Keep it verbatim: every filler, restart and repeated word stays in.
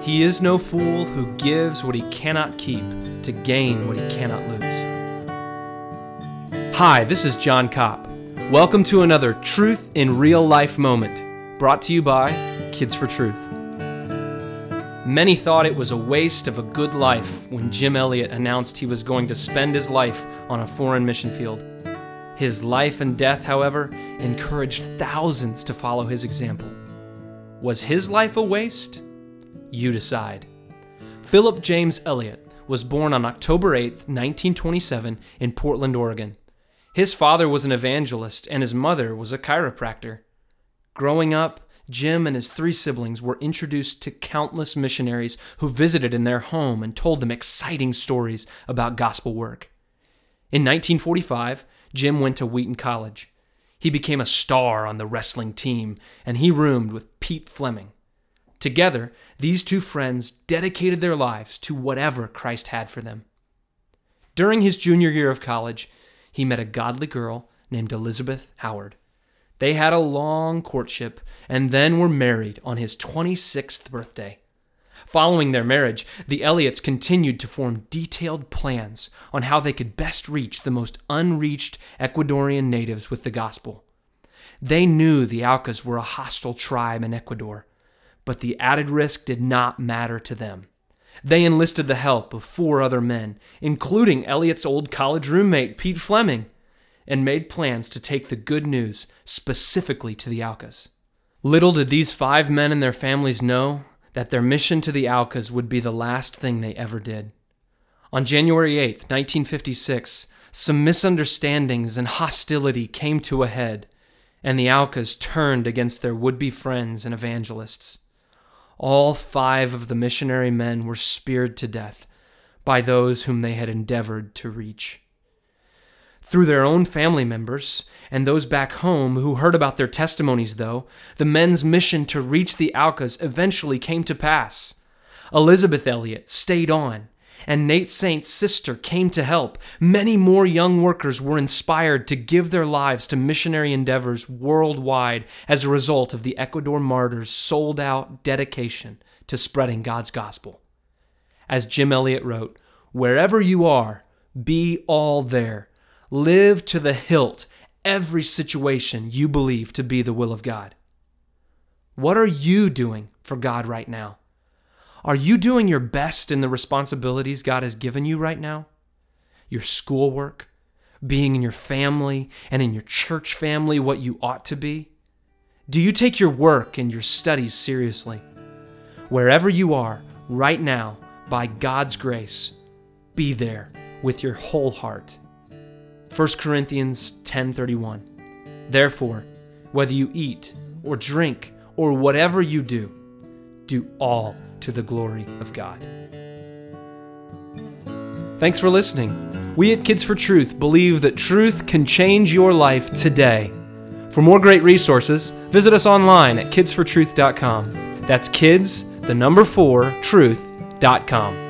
He is no fool who gives what he cannot keep to gain what he cannot lose. Hi, this is John Kopp. Welcome to another Truth in Real Life moment, brought to you by Kids for Truth. Many thought it was a waste of a good life when Jim Elliot announced he was going to spend his life on a foreign mission field. His life and death, however, encouraged thousands to follow his example. Was his life a waste? You decide. Philip James Elliot was born on October eighth, nineteen twenty-seven in Portland, Oregon. His father was an evangelist and his mother was a chiropractor. Growing up, Jim and his three siblings were introduced to countless missionaries who visited in their home and told them exciting stories about gospel work. In nineteen forty-five, Jim went to Wheaton College. He became a star on the wrestling team, and he roomed with Pete Fleming. Together, these two friends dedicated their lives to whatever Christ had for them. During his junior year of college, he met a godly girl named Elizabeth Howard. They had a long courtship and then were married on his twenty-sixth birthday. Following their marriage, the Elliots continued to form detailed plans on how they could best reach the most unreached Ecuadorian natives with the gospel. They knew the Aucas were a hostile tribe in Ecuador, but the added risk did not matter to them. They enlisted the help of four other men, including Elliot's old college roommate, Pete Fleming, and made plans to take the good news specifically to the Aucas. Little did these five men and their families know that their mission to the Aucas would be the last thing they ever did. On January eighth, nineteen fifty-six, some misunderstandings and hostility came to a head, and the Aucas turned against their would-be friends and evangelists. All five of the missionary men were speared to death by those whom they had endeavored to reach. Through their own family members and those back home who heard about their testimonies, though, the men's mission to reach the Aucas eventually came to pass. Elizabeth Elliot stayed on, and Nate Saint's sister came to help. Many more young workers were inspired to give their lives to missionary endeavors worldwide as a result of the Ecuador martyrs' sold-out dedication to spreading God's gospel. As Jim Elliot wrote, "Wherever you are, be all there. Live to the hilt every situation you believe to be the will of God." What are you doing for God right now? Are you doing your best in the responsibilities God has given you right now? Your schoolwork, being in your family and in your church family what you ought to be? Do you take your work and your studies seriously? Wherever you are right now, by God's grace, be there with your whole heart. First Corinthians ten thirty-one. Therefore, whether you eat or drink or whatever you do, do all to the glory of God. Thanks for listening. We at Kids for Truth believe that truth can change your life today. For more great resources, visit us online at kids for truth dot com. That's kids, the number four, truth dot com.